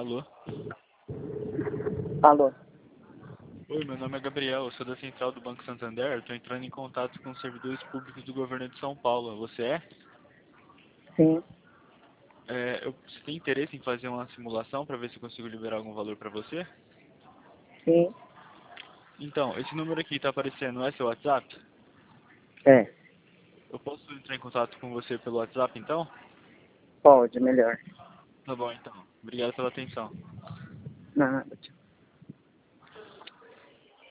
Alô? Alô? Oi, meu nome é Gabriel, eu sou da Central do Banco Santander, estou entrando em contato com os servidores públicos do governo de São Paulo. Você é? Sim, Você tem interesse em fazer uma simulação para ver se eu consigo liberar algum valor para você? sim. Então, esse número aqui está aparecendo, é seu WhatsApp? É, Eu posso entrar em contato com você pelo WhatsApp, então? pode, melhor. Tá bom, então. Obrigado pela atenção. Nada, tchau.